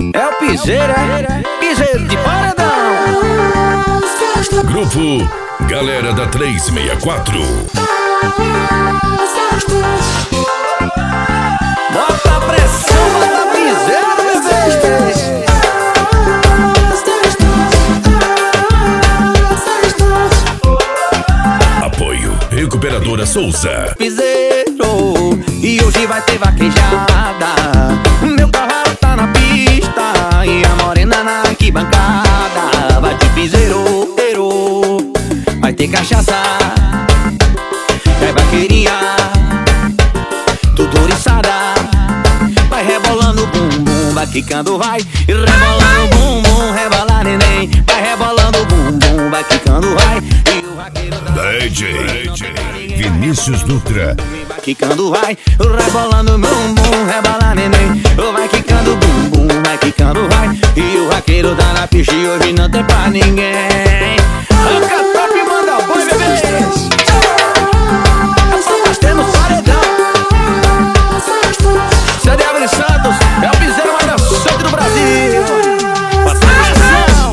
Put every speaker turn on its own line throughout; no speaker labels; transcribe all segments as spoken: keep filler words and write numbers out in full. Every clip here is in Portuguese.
É o piseiro, é? Piseiro de paredão.
Grupo Galera da trezentos e sessenta e quatro.
Bota a pressão, bota piseiro, bebê.
Apoio Recuperadora Souza.
Piseiro, e hoje vai ter vaquejada. Meu carro tá na pista e a morena na arquibancada. Vai ter piseiro, piseiro, vai ter cachaça, vai vaqueirinha, tudo oriçada. Vai rebolando bum bum, vai quicando, vai e rebolando bum bum, rebola neném. Vai rebolando bum bum, vai quicando, vai e o vaqueiro da
D J Vinícius Dutra.
vai quicando, vai rebolando bum bum, rebola neném. Vai quicando bum bum, vai quicando, vai e o vaqueiro tá na pista e hoje não tem pra ninguém. Arranca top e manda o boi, bebê. Nós temos paredão. C D Abre Santos é o piseiro mais dançante do Brasil. Atenção!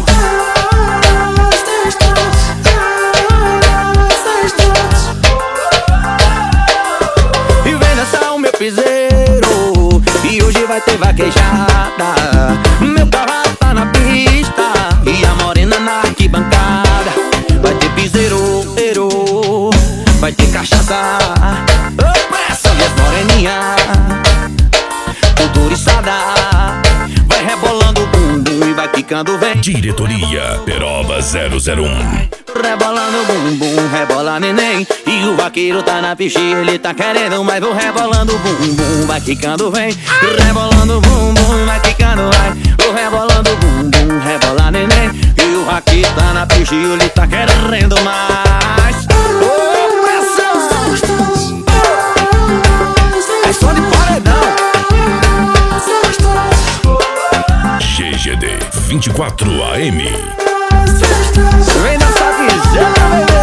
E vem dançar o meu piseiro e hoje vai ter vaquejada. Meu carro tá na pista e a morena na arquibancada. Vai ter piseiro, piseiro, vai ter cachaça, pressa e as moreninhas, tudo oriçada. Vai rebolando o bum bum e vai quicando, vem.
Diretoria Peroba zero zero um.
Rebolando bum bum, rebola neném. E o vaqueiro tá na pista e ele tá querendo, mas vou rebolando bum bum, vai quicando, vem. Rebolando bum bum, vai quicando, vai. Vou rebolando bum bum, rebola neném. E o vaqueiro tá na pista e ele tá querendo mais. Ô, pressão! É som de paredão.
G G D vinte e quatro A M.
Vem dançar piseiro, bebê.